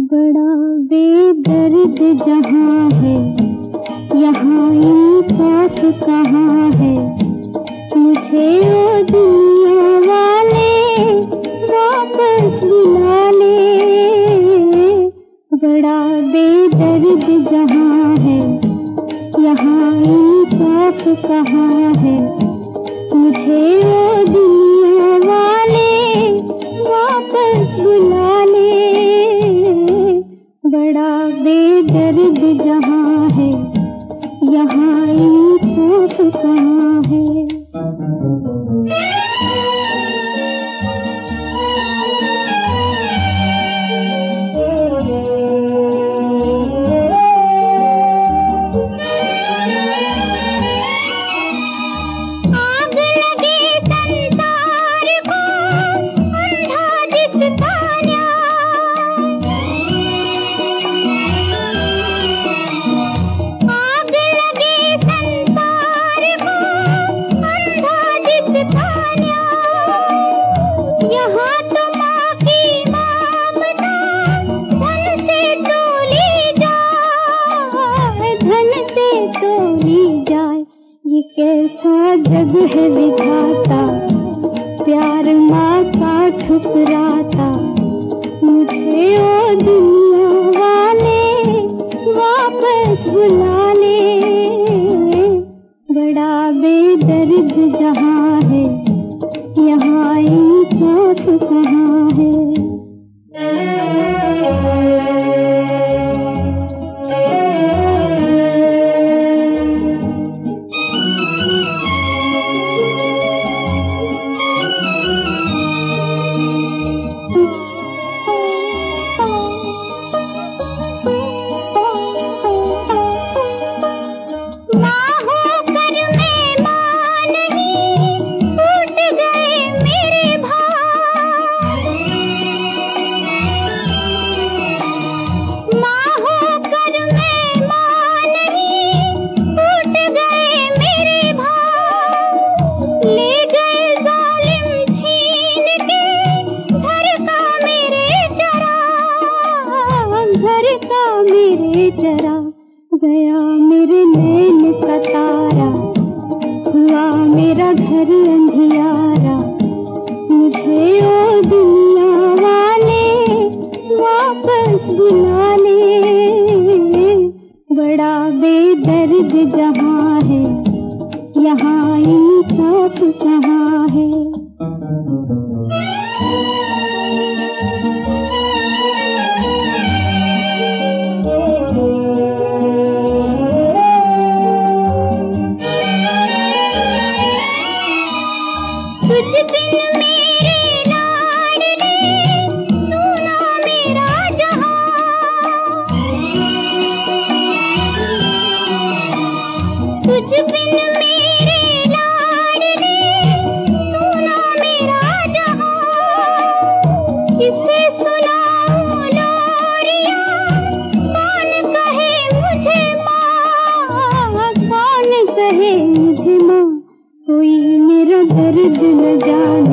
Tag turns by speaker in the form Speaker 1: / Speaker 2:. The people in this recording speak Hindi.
Speaker 1: बड़ा बेदर्द जहां है, यहाँ इंसाफ कहाँ है। मुझे ओ दुनिया वाले वापस बुला ले। बड़ा बेदर्द जहां है, यहाँ इंसाफ कहाँ है। मुझे ओ दुनिया वाले वापस बुला ले। बड़ा बेदर्द जहां है, यहाँ इंसाफ कहाँ है। ये कैसा जग है विधाता, प्यार माँ का ठुकराता। मुझे ओ दुनिया वाले वापस बुला ले। बड़ा बेदर्द जहां है, यहाँ इंसाफ कहाँ है। मेरे चरा गया मेरे नैन का तारा, हुआ मेरा घर अंधियारा। मुझे ओ दुनिया वाले वापस बुला ले। बड़ा बेदर्द जहां है, यहाँ इंसाफ कहाँ है। तुझ बिन मेरे लाडले सुना मेरा जहां। तुझ बिन मेरे लाडले सुना मेरा जहां। किसे सुनाऊं लोरिया, कौन कहे मुझे माँ, कौन कहे मुझे माँ। कोई मेरा दर्द न जाने।